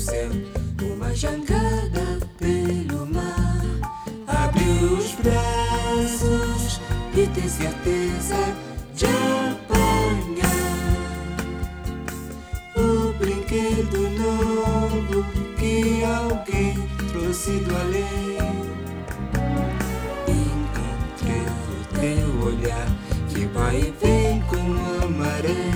céu, uma jangada pelo mar. Abre os braços e tem certeza de apanhar o brinquedo novo que alguém trouxe do além. Encontrei o teu olhar que vai e vem como a maré.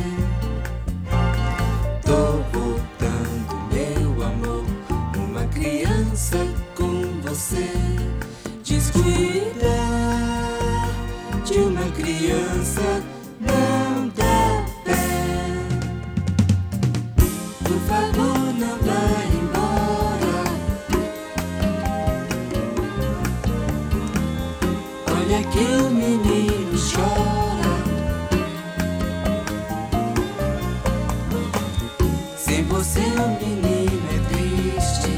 Tô voltando, meu amor, uma criança com você. Descuidar de uma criança não dá pé. Por favor, não vá embora. Olha que o menino chora. Sem você o menino é triste.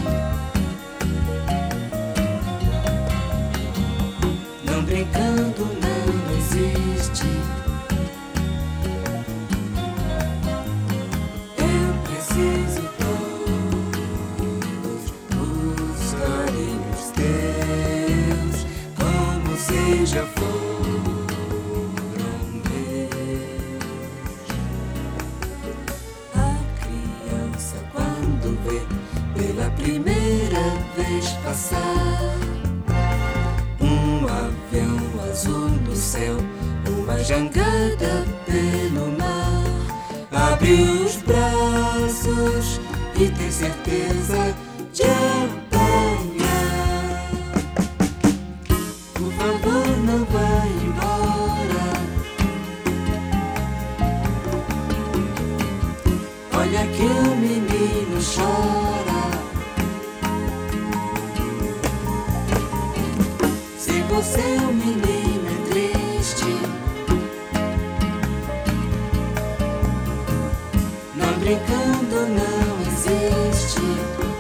Não brincando não existe. Eu preciso todos os carinhos teus, como se já foram meus. A criança quando vê pela primeira vez passar um avião azul no céu, uma jangada pelo mar, abre os braços e tem certeza de apanhar. Por favor, não vá embora. Olha que o menino chora. Sem você o menino é triste. Não brincando não existe.